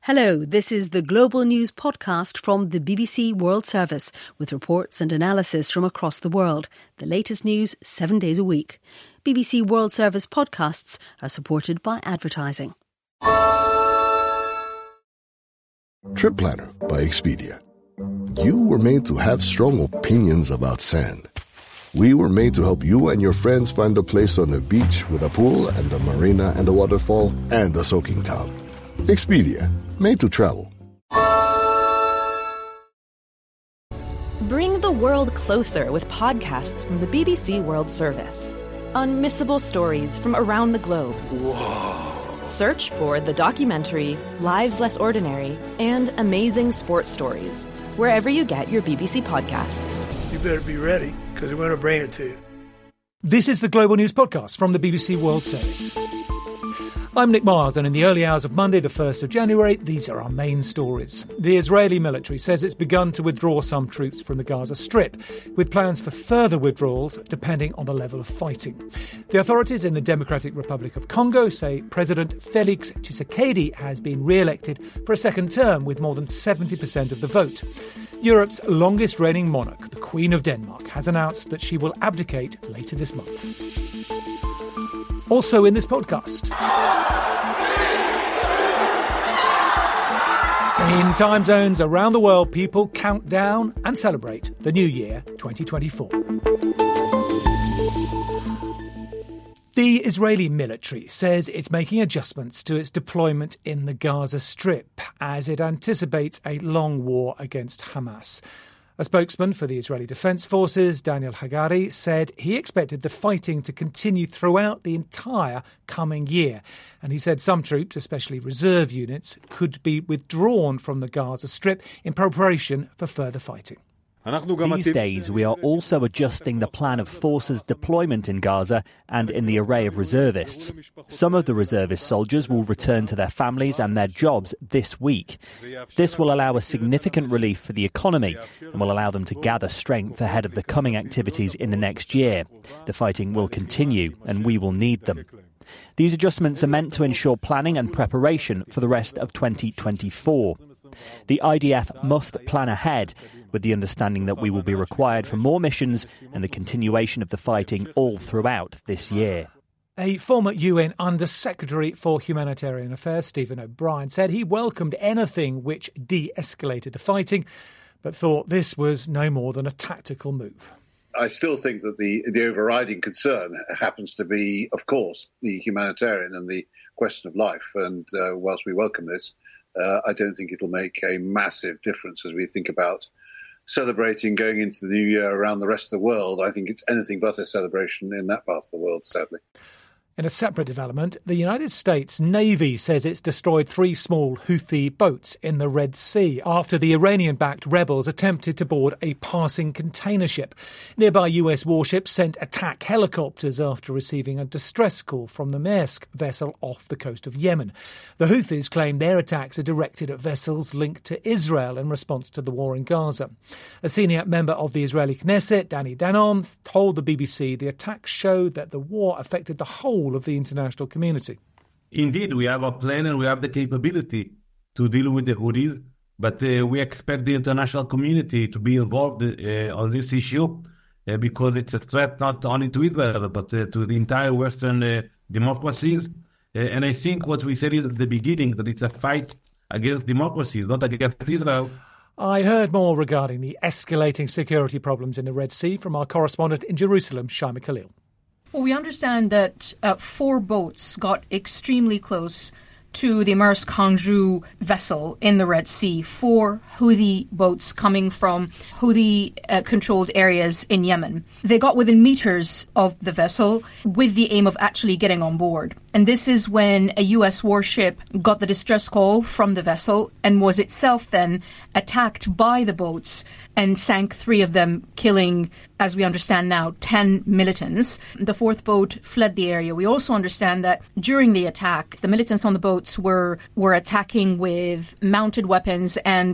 Hello, this is the Global News podcast from the BBC World Service with reports and analysis from across the world. The latest news 7 days a week. BBC World Service podcasts are supported by advertising. Trip Planner by Expedia. You were made to have strong opinions about sand. We were made to help you and your friends find a place on the beach with a pool and a marina and a waterfall and a soaking tub. Expedia, made to travel. Bring the world closer with podcasts from the BBC World Service. Unmissable stories from around the globe. Whoa. Search for the documentary Lives Less Ordinary and Amazing Sports Stories wherever you get your BBC podcasts. You better be ready, because we're going to bring it to you. This is the Global News Podcast from the BBC World Service. I'm Nick Miles, and in the early hours of Monday, the 1st of January, these are our main stories. The Israeli military says it's begun to withdraw some troops from the Gaza Strip, with plans for further withdrawals depending on the level of fighting. The authorities in the Democratic Republic of Congo say President Felix Tshisekedi has been re-elected for a second term with more than 70% of the vote. Europe's longest reigning monarch, the Queen of Denmark, has announced that she will abdicate later this month. Also in this podcast, in time zones around the world, people count down and celebrate the new year 2024. The Israeli military says it's making adjustments to its deployment in the Gaza Strip as it anticipates a long war against Hamas. A spokesman for the Israeli Defense Forces, Daniel Hagari, said he expected the fighting to continue throughout the entire coming year. And he said some troops, especially reserve units, could be withdrawn from the Gaza Strip in preparation for further fighting. These days, we are also adjusting the plan of forces deployment in Gaza and in the array of reservists. Some of the reservist soldiers will return to their families and their jobs this week. This will allow a significant relief for the economy and will allow them to gather strength ahead of the coming activities in the next year. The fighting will continue and we will need them. These adjustments are meant to ensure planning and preparation for the rest of 2024. The IDF must plan ahead with the understanding that we will be required for more missions and the continuation of the fighting all throughout this year. A former UN Under-Secretary for Humanitarian Affairs, Stephen O'Brien, said he welcomed anything which de-escalated the fighting, but thought this was no more than a tactical move. I still think that the overriding concern happens to be, of course, the humanitarian and the question of life. And whilst we welcome this, I don't think it'll make a massive difference as we think about celebrating going into the new year around the rest of the world. I think it's anything but a celebration in that part of the world, sadly. In a separate development, the United States Navy says it's destroyed 3 small Houthi boats in the Red Sea after the Iranian-backed rebels attempted to board a passing container ship. Nearby US warships sent attack helicopters after receiving a distress call from the Maersk vessel off the coast of Yemen. The Houthis claim their attacks are directed at vessels linked to Israel in response to the war in Gaza. A senior member of the Israeli Knesset, Danny Danon, told the BBC the attacks showed that the war affected the whole of the international community. Indeed, we have a plan and we have the capability to deal with the Houthis, but we expect the international community to be involved on this issue because it's a threat not only to Israel, but to the entire Western democracies. And I think what we said is at the beginning, that it's a fight against democracies, not against Israel. I heard more regarding the escalating security problems in the Red Sea from our correspondent in Jerusalem, Shaima Khalil. Well, we understand that 4 boats got extremely close to the Maersk Hangzhou vessel in the Red Sea. 4 Houthi boats coming from Houthi-controlled areas in Yemen. They got within meters of the vessel with the aim of actually getting on board. And this is when a U.S. warship got the distress call from the vessel and was itself then attacked by the boats and sank 3 of them, killing, as we understand now, 10 militants. The 4th boat fled the area. We also understand that during the attack, the militants on the boats were attacking with mounted weapons and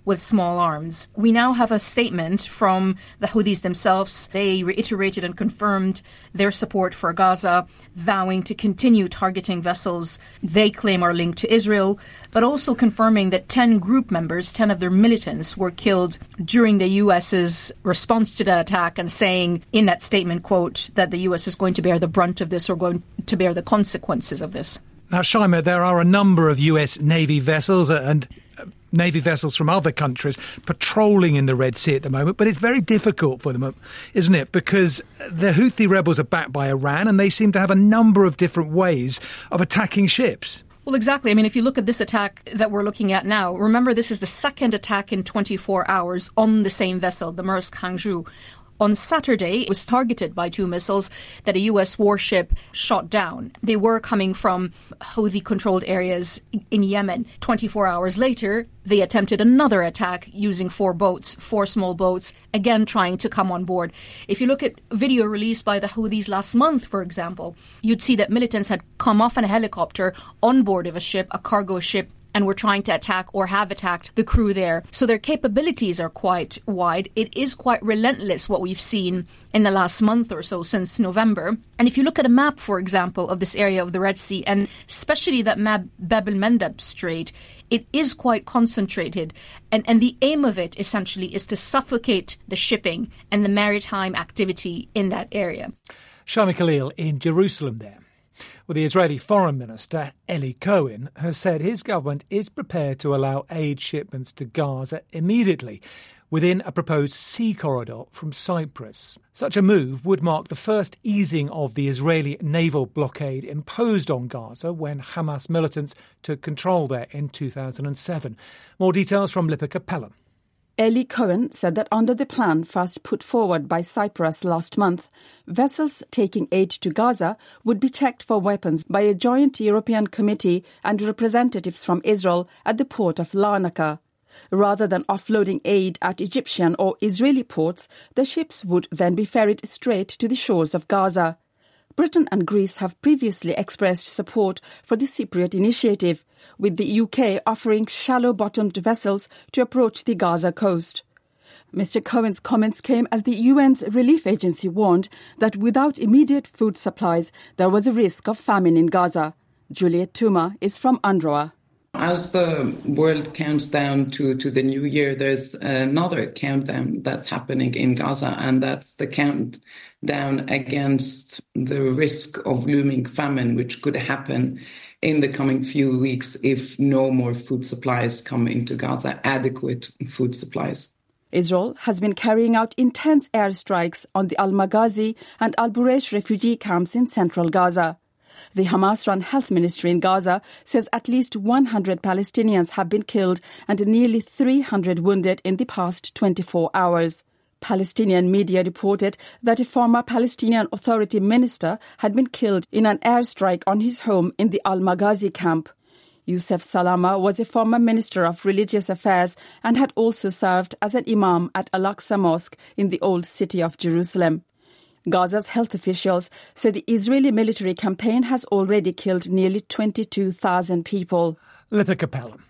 with small arms. We now have a statement from the Houthis themselves. They reiterated and confirmed their support for Gaza, vowing to continue targeting vessels they claim are linked to Israel, but also confirming that 10 group members, 10 of their militants, were killed during the U.S.'s response to the attack, and saying in that statement, quote, that the U.S. is going to bear the brunt of this or going to bear the consequences of this. Now, Shaima, there are a number of US Navy vessels and Navy vessels from other countries patrolling in the Red Sea at the moment, but it's very difficult for them, isn't it? Because the Houthi rebels are backed by Iran and they seem to have a number of different ways of attacking ships. Well, exactly. I mean, if you look at this attack that we're looking at now, remember this is the second attack in 24 hours on the same vessel, the Maersk Hangzhou. On Saturday, it was targeted by 2 missiles that a U.S. warship shot down. They were coming from Houthi-controlled areas in Yemen. 24 hours later, they attempted another attack using 4 small boats, again trying to come on board. If you look at video released by the Houthis last month, for example, you'd see that militants had come off in a helicopter on board of a ship, a cargo ship, and were trying to attack or have attacked the crew there. So their capabilities are quite wide. It is quite relentless what we've seen in the last month or so since November. And if you look at a map, for example, of this area of the Red Sea, and especially that Bab el-Mandeb Strait, it is quite concentrated. And the aim of it, essentially, is to suffocate the shipping and the maritime activity in that area. Shami Khalil in Jerusalem there. Well, the Israeli Foreign Minister, Eli Cohen, has said his government is prepared to allow aid shipments to Gaza immediately within a proposed sea corridor from Cyprus. Such a move would mark the first easing of the Israeli naval blockade imposed on Gaza when Hamas militants took control there in 2007. More details from Lipika Pelham. Eli Cohen said that under the plan first put forward by Cyprus last month, vessels taking aid to Gaza would be checked for weapons by a joint European committee and representatives from Israel at the port of Larnaca. Rather than offloading aid at Egyptian or Israeli ports, the ships would then be ferried straight to the shores of Gaza. Britain and Greece have previously expressed support for the Cypriot initiative, with the UK offering shallow-bottomed vessels to approach the Gaza coast. Mr. Cohen's comments came as the UN's relief agency warned that without immediate food supplies, there was a risk of famine in Gaza. Juliet Tuma is from UNRWA. As the world counts down to the new year, there's another countdown that's happening in Gaza, and that's the countdown against the risk of looming famine, which could happen in the coming few weeks if no more food supplies come into Gaza, adequate food supplies. Israel has been carrying out intense airstrikes on the Al-Maghazi and Al-Buresh refugee camps in central Gaza. The Hamas-run health ministry in Gaza says at least 100 Palestinians have been killed and nearly 300 wounded in the past 24 hours. Palestinian media reported that a former Palestinian Authority minister had been killed in an airstrike on his home in the Al-Maghazi camp. Youssef Salama was a former Minister of Religious Affairs and had also served as an imam at Al-Aqsa Mosque in the Old City of Jerusalem. Gaza's health officials say the Israeli military campaign has already killed nearly 22,000 people. Lipika Pelham.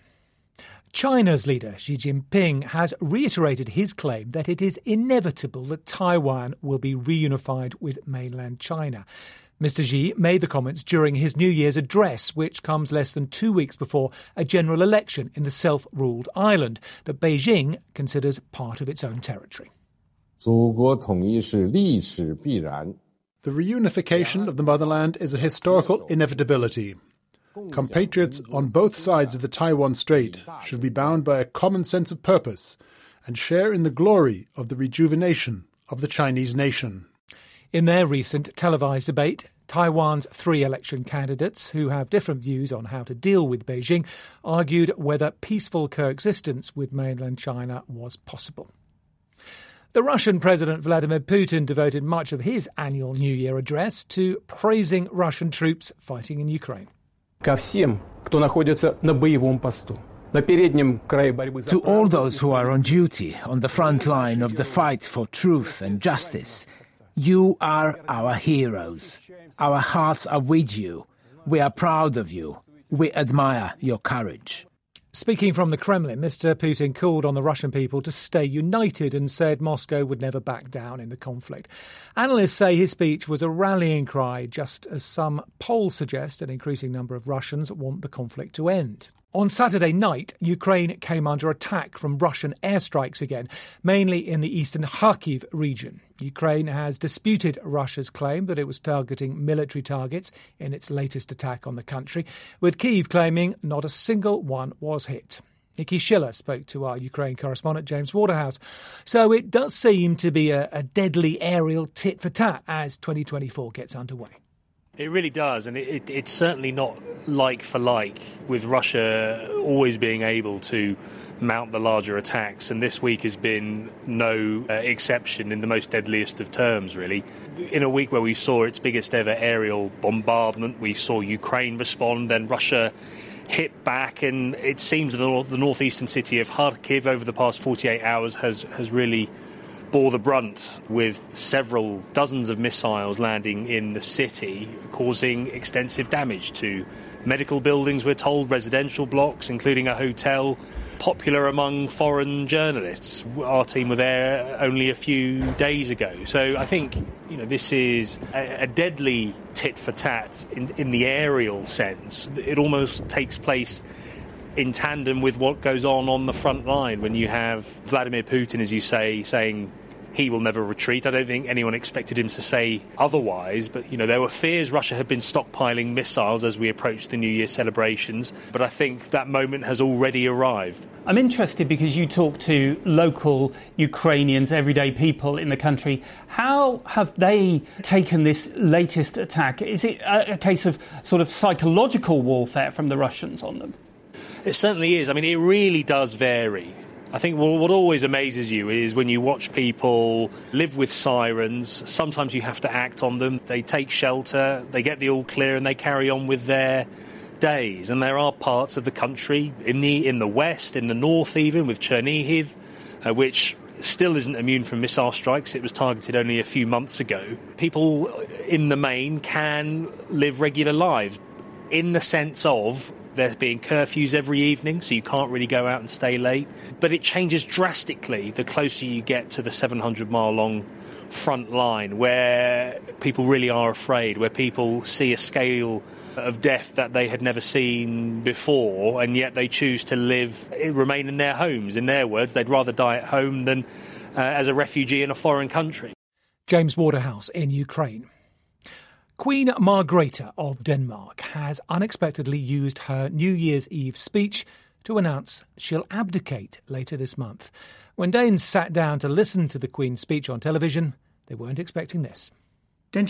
China's leader, Xi Jinping, has reiterated his claim that it is inevitable that Taiwan will be reunified with mainland China. Mr. Xi made the comments during his New Year's address, which comes less than 2 weeks before a general election in the self-ruled island that Beijing considers part of its own territory. The reunification of the motherland is a historical inevitability. Compatriots on both sides of the Taiwan Strait should be bound by a common sense of purpose and share in the glory of the rejuvenation of the Chinese nation. In their recent televised debate, Taiwan's 3 election candidates, who have different views on how to deal with Beijing, argued whether peaceful coexistence with mainland China was possible. The Russian President Vladimir Putin devoted much of his annual New Year address to praising Russian troops fighting in Ukraine. To all those who are on duty on the front line of the fight for truth and justice, you are our heroes. Our hearts are with you. We are proud of you. We admire your courage. Speaking from the Kremlin, Mr. Putin called on the Russian people to stay united and said Moscow would never back down in the conflict. Analysts say his speech was a rallying cry, just as some polls suggest an increasing number of Russians want the conflict to end. On Saturday night, Ukraine came under attack from Russian airstrikes again, mainly in the eastern Kharkiv region. Ukraine has disputed Russia's claim that it was targeting military targets in its latest attack on the country, with Kyiv claiming not a single one was hit. Nikki Schiller spoke to our Ukraine correspondent James Waterhouse. So it does seem to be a deadly aerial tit-for-tat as 2024 gets underway. It really does, and it's certainly not like for like, with Russia always being able to mount the larger attacks, and this week has been no exception in the most deadliest of terms, really. In a week where we saw its biggest ever aerial bombardment, we saw Ukraine respond, then Russia hit back, and it seems the northeastern city of Kharkiv over the past 48 hours has really bore the brunt, with several dozens of missiles landing in the city, causing extensive damage to medical buildings, we're told, residential blocks, including a hotel popular among foreign journalists. Our team were there only a few days ago. So I think, this is a deadly tit-for-tat in the aerial sense. It almost takes place in tandem with what goes on the front line, when you have Vladimir Putin, as you say, saying he will never retreat. I don't think anyone expected him to say otherwise, but there were fears Russia had been stockpiling missiles as we approached the New Year celebrations, but I think that moment has already arrived. I'm interested because you talk to local Ukrainians, everyday people in the country. How have they taken this latest attack? Is it a case of sort of psychological warfare from the Russians on them? It certainly is. I mean, it really does vary. I think what always amazes you is when you watch people live with sirens. Sometimes you have to act on them. They take shelter, they get the all clear, and they carry on with their days. And there are parts of the country, in the west, in the north even, with Chernihiv, which still isn't immune from missile strikes. It was targeted only a few months ago. People in the main can live regular lives in the sense of there being curfews every evening, so you can't really go out and stay late. But it changes drastically the closer you get to the 700-mile-long front line, where people really are afraid, where people see a scale of death that they had never seen before, and yet they choose to remain in their homes. In their words, they'd rather die at home than as a refugee in a foreign country. James Waterhouse in Ukraine. Queen Margrethe of Denmark has unexpectedly used her New Year's Eve speech to announce she'll abdicate later this month. When Danes sat down to listen to the Queen's speech on television, they weren't expecting this. On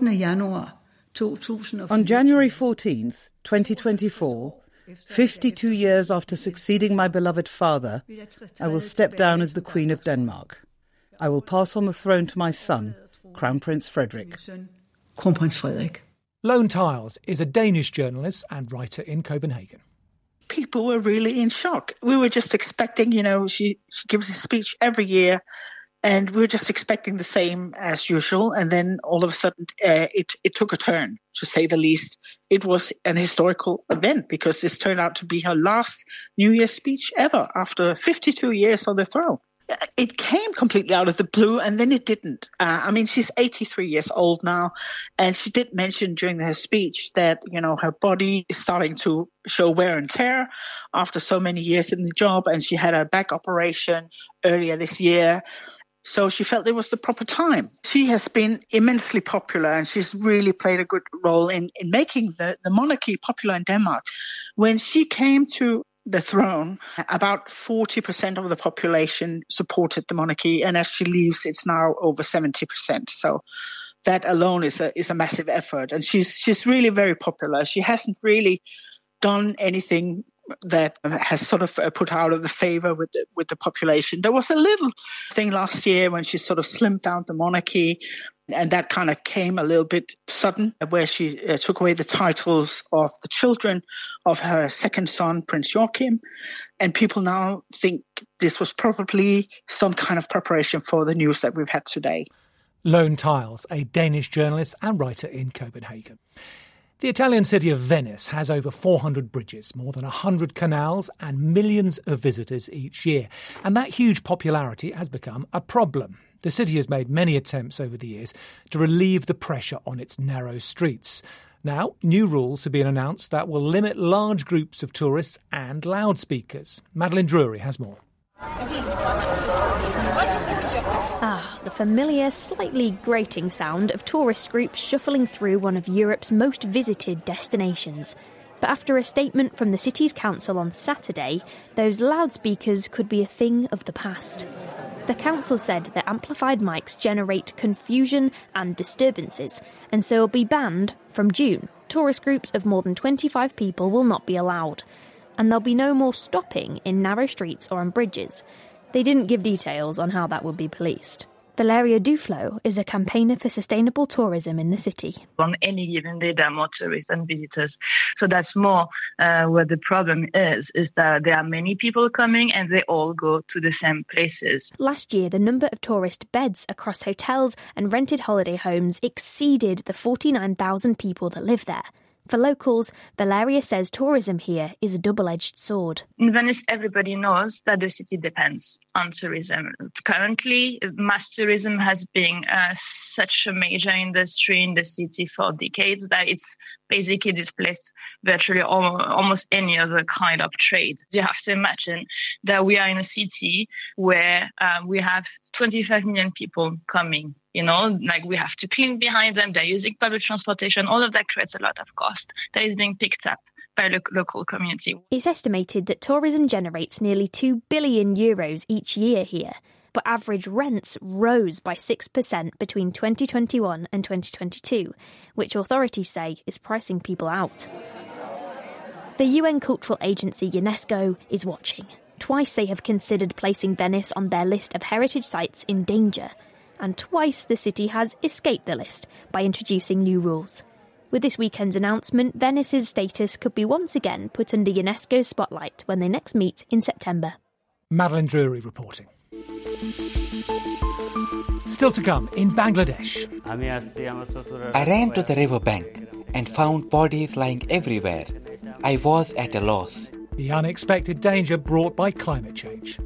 January 14th, 2024, 52 years after succeeding my beloved father, I will step down as the Queen of Denmark. I will pass on the throne to my son, Crown Prince Frederik. Kronprins Frederik. Lone Tiles is a Danish journalist and writer in Copenhagen. People were really in shock. We were just expecting, she gives a speech every year, and we were just expecting the same as usual. And then all of a sudden, it took a turn, to say the least. It was an historical event because this turned out to be her last New Year's speech ever after 52 years on the throne. It came completely out of the blue, and then it didn't. She's 83 years old now, and she did mention during her speech that, her body is starting to show wear and tear after so many years in the job, and she had a back operation earlier this year. So she felt it was the proper time. She has been immensely popular, and she's really played a good role in making the monarchy popular in Denmark. When she came to the throne, about 40% of the population supported the monarchy, and as she leaves, it's now over 70%. So that alone is a massive effort, and she's really very popular. She hasn't really done anything that has sort of put her out of the favor with the population. There was a little thing last year when she sort of slimmed down the monarchy, and that kind of came a little bit sudden, where she took away the titles of the children of her second son, Prince Joachim. And people now think this was probably some kind of preparation for the news that we've had today. Lone Tiles, a Danish journalist and writer in Copenhagen. The Italian city of Venice has over 400 bridges, more than 100 canals and millions of visitors each year. And that huge popularity has become a problem. The city has made many attempts over the years to relieve the pressure on its narrow streets. Now, new rules have been announced that will limit large groups of tourists and loudspeakers. Madeline Drury has more. The familiar, slightly grating sound of tourist groups shuffling through one of Europe's most visited destinations. But after a statement from the city's council on Saturday, those loudspeakers could be a thing of the past. The council said that amplified mics generate confusion and disturbances, and so will be banned from June. Tourist groups of more than 25 people will not be allowed. And there'll be no more stopping in narrow streets or on bridges. They didn't give details on how that will be policed. Valeria Duflo is a campaigner for sustainable tourism in the city. On any given day, there are more tourists than visitors. So that's more where the problem is that there are many people coming and they all go to the same places. Last year, the number of tourist beds across hotels and rented holiday homes exceeded the 49,000 people that live there. For locals, Valeria says tourism here is a double-edged sword. In Venice, everybody knows that the city depends on tourism. Currently, mass tourism has been such a major industry in the city for decades that it's basically displaced virtually almost any other kind of trade. You have to imagine that we are in a city where we have 25 million people coming. You know, like we have to clean behind them. They're using public transportation. All of that creates a lot of cost that is being picked up by the local community. It's estimated that tourism generates nearly €2 billion each year here, but average rents rose by 6% between 2021 and 2022, which authorities say is pricing people out. The UN cultural agency UNESCO is watching. Twice they have considered placing Venice on their list of heritage sites in danger. And twice the city has escaped the list by introducing new rules. With this weekend's announcement, Venice's status could be once again put under UNESCO's spotlight when they next meet in September. Madeline Drury reporting. Still to come in Bangladesh. I ran to the riverbank and found bodies lying everywhere. I was at a loss. The unexpected danger brought by climate change.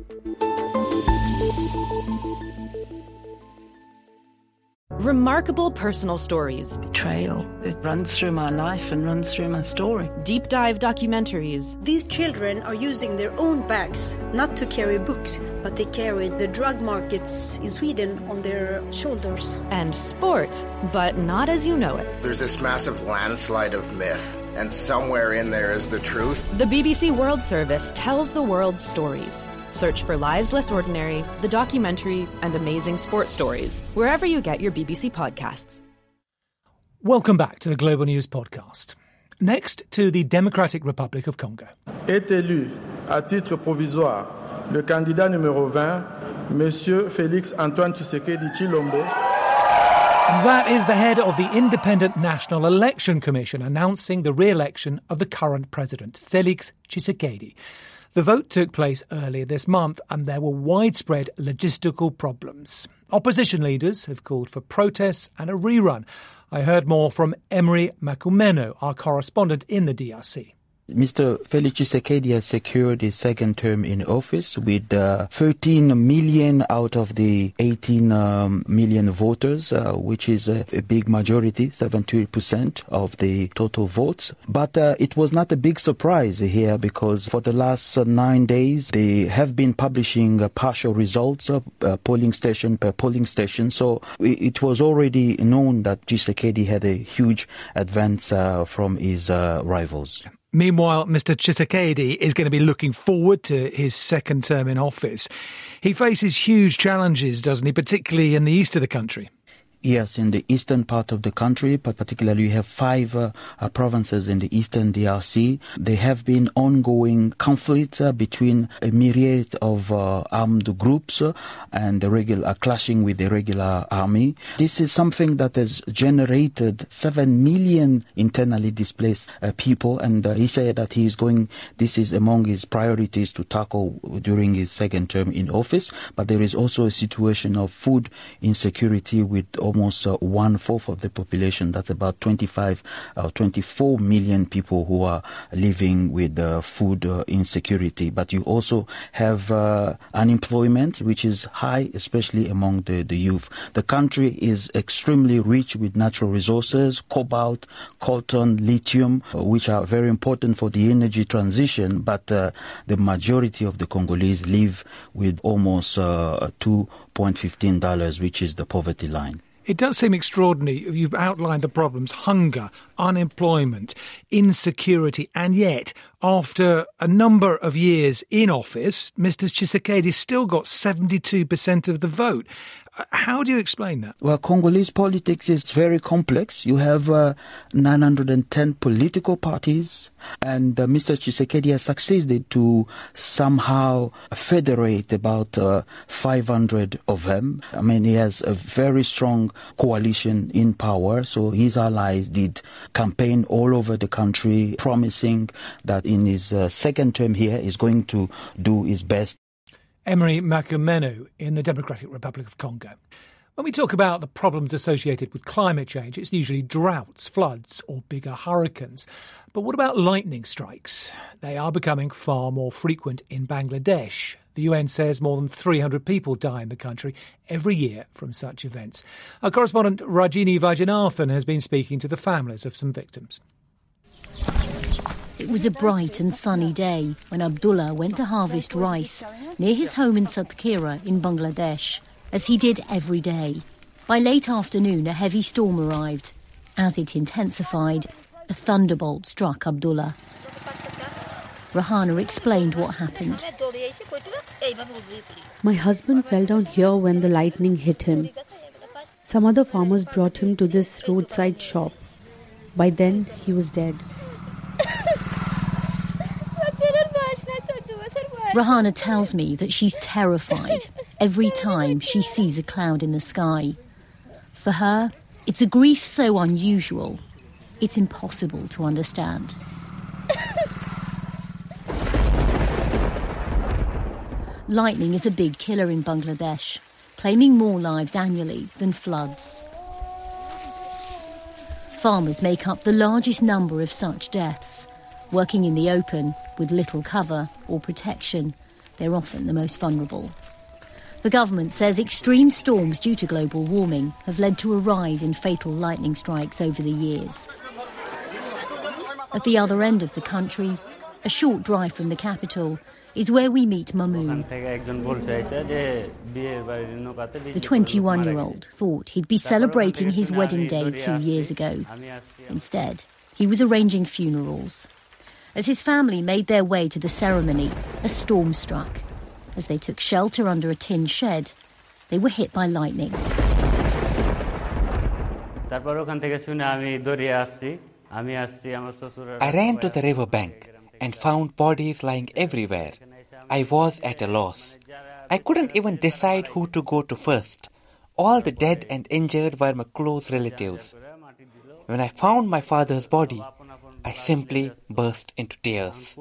Remarkable personal stories. Betrayal. It runs through my life and runs through my story. Deep dive documentaries. These children are using their own bags, not to carry books, but they carry the drug markets in Sweden on their shoulders. And sport, but not as you know it. There's this massive landslide of myth, and somewhere in there is the truth. The BBC World Service tells the world's stories. Search for Lives Less Ordinary, the documentary, and amazing sports stories, wherever you get your BBC podcasts. Welcome back to the Global News Podcast. Next to the Democratic Republic of Congo. Est élu à titre provisoire le candidat numéro 20, Monsieur Félix Antoine Tshisekedi Tshilombo. That is the head of the Independent National Election Commission announcing the re-election of the current president, Félix Tshisekedi. The vote took place earlier this month and there were widespread logistical problems. Opposition leaders have called for protests and a rerun. I heard more from Emery Makumeno, our correspondent in the DRC. Mr. Félix Tshisekedi has secured his second term in office with 13 million out of the 18 million voters, which is a big majority, 70% of the total votes. But it was not a big surprise here because for the last 9 days, they have been publishing partial results, polling station per polling station. So it was already known that Tshisekedi had a huge advance from his rivals. Meanwhile, Mr. Tshisekedi is going to be looking forward to his second term in office. He faces huge challenges, doesn't he, particularly in the east of the country? Yes, in the eastern part of the country, but particularly you have 5 provinces in the eastern DRC. There have been ongoing conflicts between a myriad of armed groups and the regular clashing with the regular army. This is something that has generated 7 million internally displaced people, and he said that this is among his priorities to tackle during his second term in office. But there is also a situation of food insecurity with almost 1/4 of the population. That's about 24 million people who are living with food insecurity. But you also have unemployment, which is high, especially among the youth. The country is extremely rich with natural resources, cobalt, coltan, lithium, which are very important for the energy transition, but the majority of the Congolese live with almost $2.15, which is the poverty line. It does seem extraordinary. You've outlined the problems: hunger, unemployment, insecurity, and yet, after a number of years in office, Mr. Tshisekedi still got 72% of the vote. How do you explain that? Well, Congolese politics is very complex. You have 910 political parties, and Mr. Tshisekedi has succeeded to somehow federate about 500 of them. I mean, he has a very strong coalition in power, so his allies did campaign all over the country, promising that in his second term here, he's going to do his best. Emery Makumenu in the Democratic Republic of Congo. When we talk about the problems associated with climate change, it's usually droughts, floods or bigger hurricanes. But what about lightning strikes? They are becoming far more frequent in Bangladesh. The UN says more than 300 people die in the country every year from such events. Our correspondent Rajini Vajanathan has been speaking to the families of some victims. It was a bright and sunny day when Abdullah went to harvest rice near his home in Satkhira in Bangladesh, as he did every day. By late afternoon, a heavy storm arrived. As it intensified, a thunderbolt struck Abdullah. Rahana explained what happened. My husband fell down here when the lightning hit him. Some other farmers brought him to this roadside shop. By then, he was dead. Rahana tells me that she's terrified every time she sees a cloud in the sky. For her, it's a grief so unusual, it's impossible to understand. Lightning is a big killer in Bangladesh, claiming more lives annually than floods. Farmers make up the largest number of such deaths. Working in the open, with little cover or protection, they're often the most vulnerable. The government says extreme storms due to global warming have led to a rise in fatal lightning strikes over the years. At the other end of the country, a short drive from the capital, is where we meet Mamoon. The 21-year-old thought he'd be celebrating his wedding day 2 years ago. Instead, he was arranging funerals. As his family made their way to the ceremony, a storm struck. As they took shelter under a tin shed, they were hit by lightning. I ran to the riverbank and found bodies lying everywhere. I was at a loss. I couldn't even decide who to go to first. All the dead and injured were my close relatives. When I found my father's body, I simply burst into tears.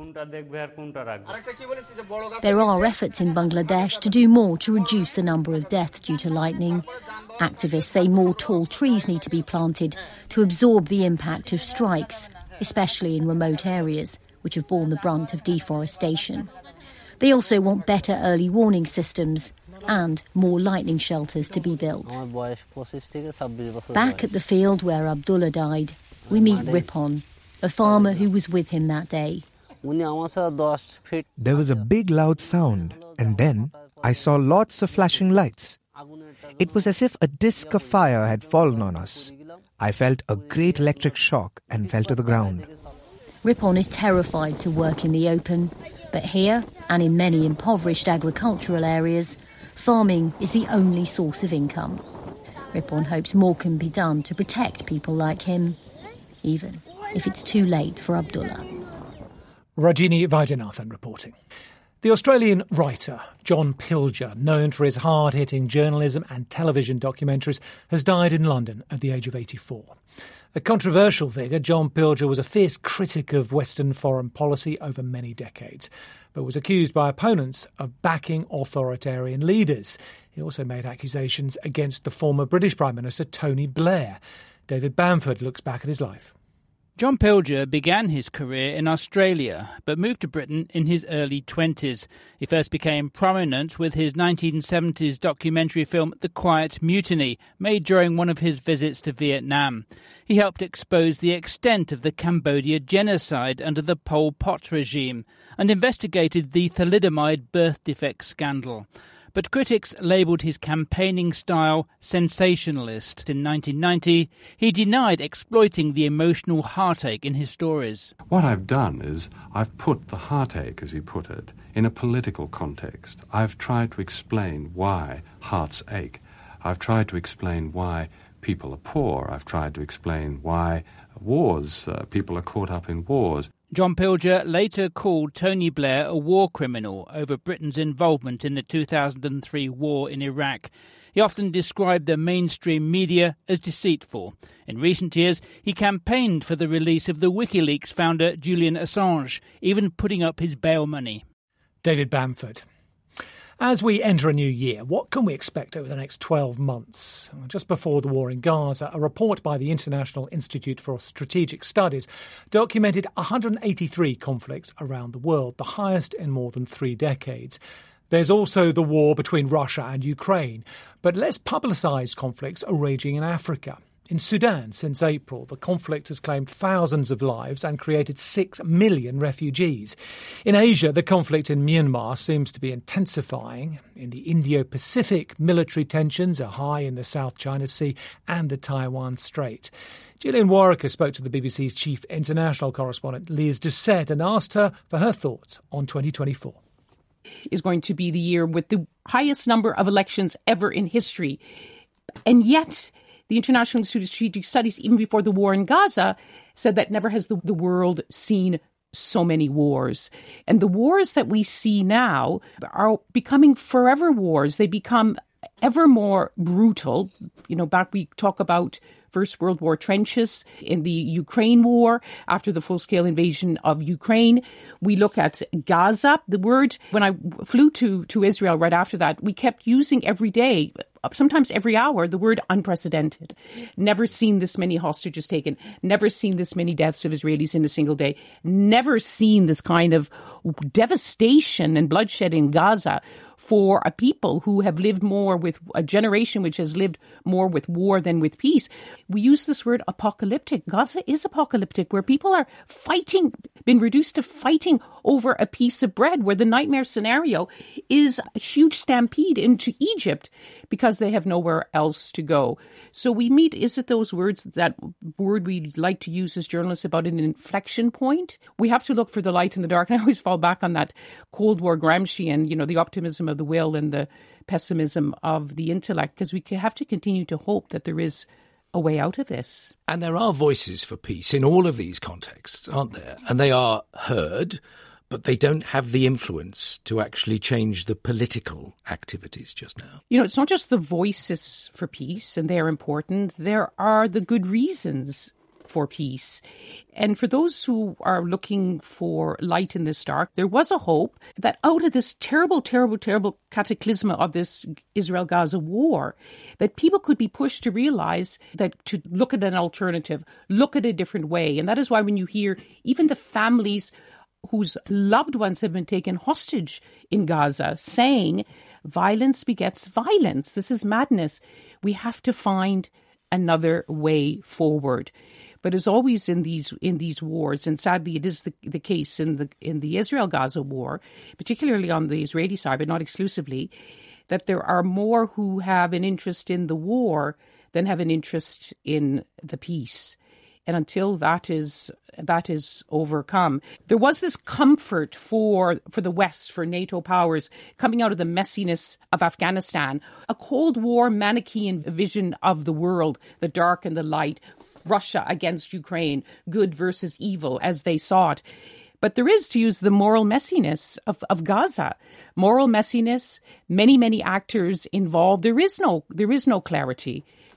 There are efforts in Bangladesh to do more to reduce the number of deaths due to lightning. Activists say more tall trees need to be planted to absorb the impact of strikes, especially in remote areas, which have borne the brunt of deforestation. They also want better early warning systems and more lightning shelters to be built. Back at the field where Abdullah died, we meet Ripon, a farmer who was with him that day. There was a big loud sound, and then I saw lots of flashing lights. It was as if a disc of fire had fallen on us. I felt a great electric shock and fell to the ground. Ripon is terrified to work in the open, but here, and in many impoverished agricultural areas, farming is the only source of income. Ripon hopes more can be done to protect people like him, even if it's too late for Abdullah. Rajini Vaidyanathan reporting. The Australian writer John Pilger, known for his hard-hitting journalism and television documentaries, has died in London at the age of 84. A controversial figure, John Pilger was a fierce critic of Western foreign policy over many decades, but was accused by opponents of backing authoritarian leaders. He also made accusations against the former British Prime Minister Tony Blair. David Bamford looks back at his life. John Pilger began his career in Australia, but moved to Britain in his early 20s. He first became prominent with his 1970s documentary film The Quiet Mutiny, made during one of his visits to Vietnam. He helped expose the extent of the Cambodia genocide under the Pol Pot regime and investigated the thalidomide birth defect scandal. But critics labelled his campaigning style sensationalist. In 1990, he denied exploiting the emotional heartache in his stories. What I've done is I've put the heartache, as he put it, in a political context. I've tried to explain why hearts ache. I've tried to explain why people are poor. I've tried to explain why people are caught up in wars. John Pilger later called Tony Blair a war criminal over Britain's involvement in the 2003 war in Iraq. He often described the mainstream media as deceitful. In recent years, he campaigned for the release of the WikiLeaks founder Julian Assange, even putting up his bail money. David Bamford. As we enter a new year, what can we expect over the next 12 months? Just before the war in Gaza, a report by the International Institute for Strategic Studies documented 183 conflicts around the world, the highest in more than 3 decades. There's also the war between Russia and Ukraine, but less publicised conflicts are raging in Africa. In Sudan, since April, the conflict has claimed thousands of lives and created 6 million refugees. In Asia, the conflict in Myanmar seems to be intensifying. In the Indo-Pacific, military tensions are high in the South China Sea and the Taiwan Strait. Gillian Warwicker spoke to the BBC's chief international correspondent, Lise Doucette, and asked her for her thoughts on 2024. Is going to be the year with the highest number of elections ever in history. And yet, the International Institute of Strategic Studies, even before the war in Gaza, said that never has the world seen so many wars. And the wars that we see now are becoming forever wars. They become ever more brutal. Back we talk about First World War trenches in the Ukraine war, after the full-scale invasion of Ukraine. We look at Gaza. The word, when I flew to Israel right after that, we kept using every day, sometimes every hour, the word unprecedented. Never seen this many hostages taken. Never seen this many deaths of Israelis in a single day. Never seen this kind of devastation and bloodshed in Gaza for a people who have lived more with a generation which has lived more with war than with peace. We use this word apocalyptic. Gaza is apocalyptic, where people are fighting, been reduced to fighting over a piece of bread, where the nightmare scenario is a huge stampede into Egypt because they have nowhere else to go. So we meet, is it those words, that word we like to use as journalists about an inflection point? We have to look for the light in the dark. And I always fall back on that Cold War Gramscian, the optimism of the will and the pessimism of the intellect, because we have to continue to hope that there is a way out of this. And there are voices for peace in all of these contexts, aren't there? And they are heard, but they don't have the influence to actually change the political activities just now. It's not just the voices for peace, and they're important. There are the good reasons for peace. And for those who are looking for light in this dark, there was a hope that out of this terrible, terrible, terrible cataclysm of this Israel-Gaza war, that people could be pushed to realize that to look at an alternative, look at a different way. And that is why when you hear even the families whose loved ones have been taken hostage in Gaza saying, violence begets violence. This is madness. We have to find another way forward. But as always in these wars, and sadly it is the case in the Israel-Gaza war, particularly on the Israeli side, but not exclusively, that there are more who have an interest in the war than have an interest in the peace. And until that is overcome, there was this comfort for the West, for NATO powers, coming out of the messiness of Afghanistan, a Cold War Manichaean vision of the world, the dark and the light, Russia against Ukraine, good versus evil as they saw it. But there is, to use the moral messiness of Gaza, moral messiness, many, many actors involved. There is no clarity.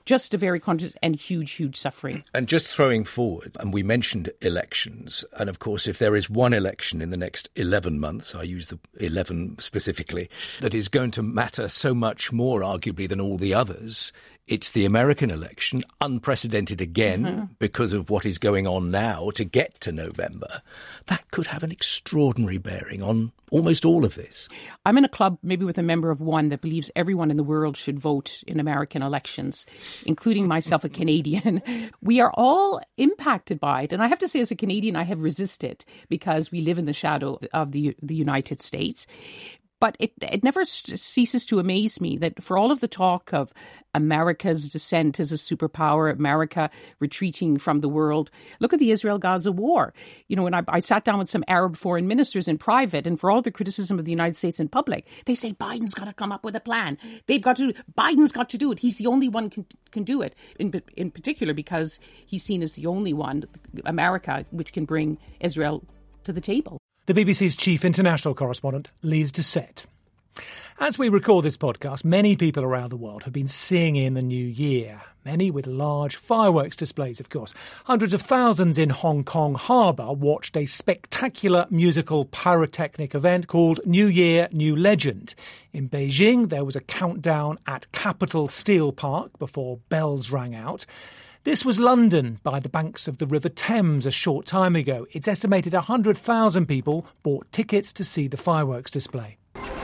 just a very conscious and huge suffering. And just throwing forward, and we mentioned elections, and of course if there is one election in the next 11 months, I use the 11 specifically, that is going to matter so much more arguably than all the others, it's the American election, unprecedented again because of what is going on now to get to November. That could have an extraordinary bearing on almost all of this. I'm in a club, maybe with a member of one, that believes everyone in the world should vote in American elections, including myself, a Canadian. We are all impacted by it. And I have to say, as a Canadian, I have resisted because we live in the shadow of the United States. But it never ceases to amaze me that for all of the talk of America's descent as a superpower, America retreating from the world, look at the Israel-Gaza war. You know, when I sat down with some Arab foreign ministers in private, and for all the criticism of the United States in public, they say Biden's got to come up with a plan. Biden's got to do it. He's the only one can do it, in particular because he's seen as the only one, America, which can bring Israel to the table. The BBC's chief international correspondent, Lise Doucette. As we record this podcast, many people around the world have been seeing in the new year. Many with large fireworks displays, of course. Hundreds of thousands in Hong Kong Harbour watched a spectacular musical pyrotechnic event called New Year, New Legend. In Beijing, there was a countdown at Capital Steel Park before bells rang out. This was London by the banks of the River Thames a short time ago. It's estimated 100,000 people bought tickets to see the fireworks display.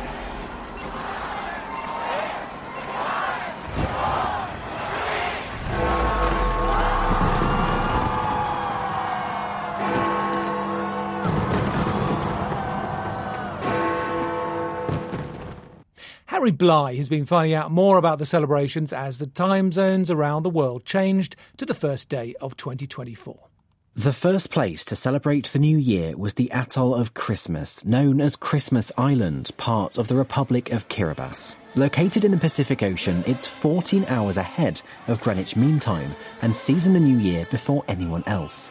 Harry Bligh has been finding out more about the celebrations as the time zones around the world changed to the first day of 2024. The first place to celebrate the new year was the atoll of Christmas, known as Christmas Island, part of the Republic of Kiribati. Located in the Pacific Ocean, it's 14 hours ahead of Greenwich Mean Time and sees in the new year before anyone else.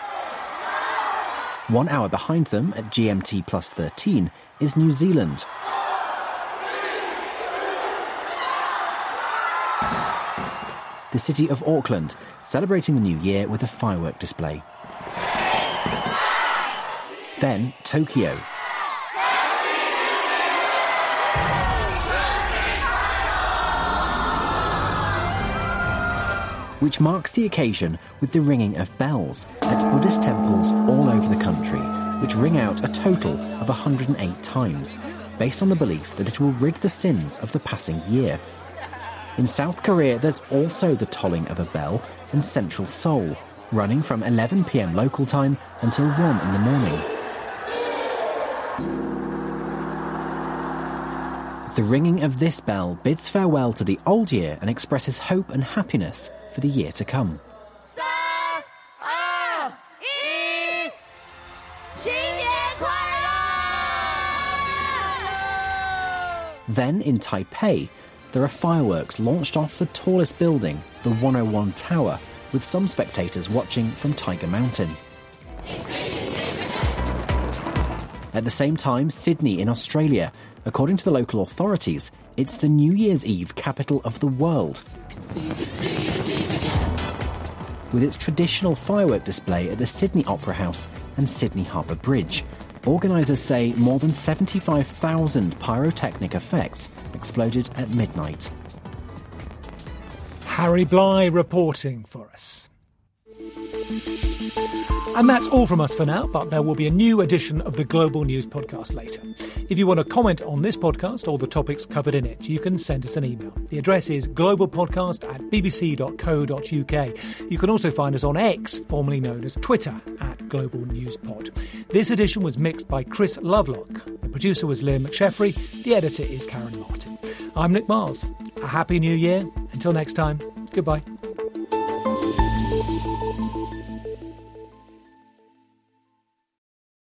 1 hour behind them, at GMT plus 13, is New Zealand. The city of Auckland, celebrating the new year with a firework display. Then Tokyo. Which marks the occasion with the ringing of bells at Buddhist temples all over the country, which ring out a total of 108 times, based on the belief that it will rid the sins of the passing year. In South Korea, there's also the tolling of a bell in central Seoul, running from 11 p.m. local time until 1 in the morning. The ringing of this bell bids farewell to the old year and expresses hope and happiness for the year to come. Then in Taipei, there are fireworks launched off the tallest building, the 101 Tower, with some spectators watching from Tiger Mountain. At the same time, Sydney in Australia. According to the local authorities, it's the New Year's Eve capital of the world, with its traditional firework display at the Sydney Opera House and Sydney Harbour Bridge. Organisers say more than 75,000 pyrotechnic effects exploded at midnight. Harry Bligh reporting for us. And that's all from us for now, but there will be a new edition of the Global News podcast later. If you want to comment on this podcast or the topics covered in it, you can send us an email. The address is globalpodcast@bbc.co.uk. You can also find us on X, formerly known as Twitter, @GlobalNewsPod. This edition was mixed by Chris Lovelock. The producer was Liam McSheffrey. The editor is Karen Martin. I'm Nick Miles. A happy new year. Until next time, goodbye.